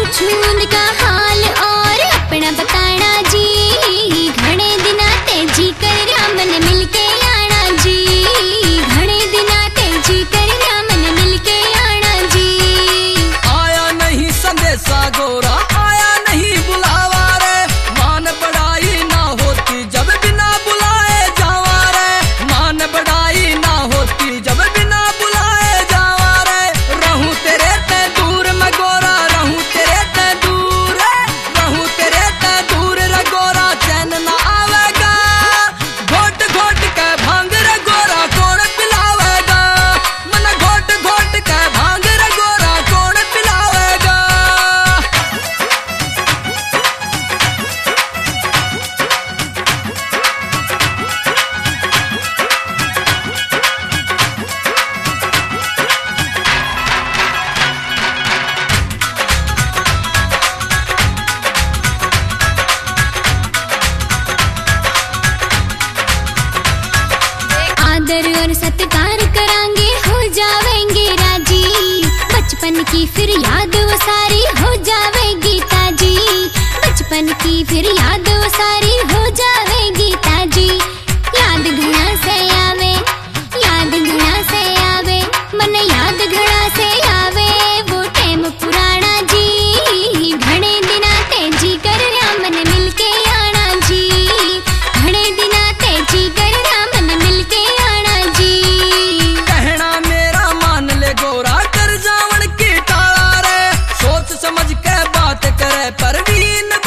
पूछूं का हाल और अपना बताना जी। घणे दिना ते जी कर रामन मिलके आना जी। घणे दिना ते जी कर रामन मिलके आना जी। आया नहीं संदेशा गोरा, आया नहीं बुलावा रे। मान बढ़ाई ना होती जब बिना बुलाए जावा रे। मान बढ़ाई ना होती जब बिना बुलाए जावा रे। रहूं तेरे ते दूर मैं गोरा, रहूं तेरे ते दूर, रहूं तेरे ते दूर रे गोरा, चैन ना आवेगा। घोट घोट के भांग रे गोरा कौन पिलावेगा। मन घोट घोट के भांग रे गोरा कौन पिलावेगा। आदर और सत्कार करांगे हो जावेंगे राजी। बचपन की फिर याद वो सारी हो जावेगी ताजी। बचपन की फिर याद वो सारी हो जावेगी ताजी। याद घना से आवे, याद घना से आवे, मन याद घना से आवे वो टाइम पुराना जी। घणे दिना ते जी कर रामन मिलके आना जी। घणे दिना ते जी कर रामन मिलके आना जी। कहना मेरा मान ले गोरा, कर जावन की टाला रे। सोच समझ के बात करे परवीन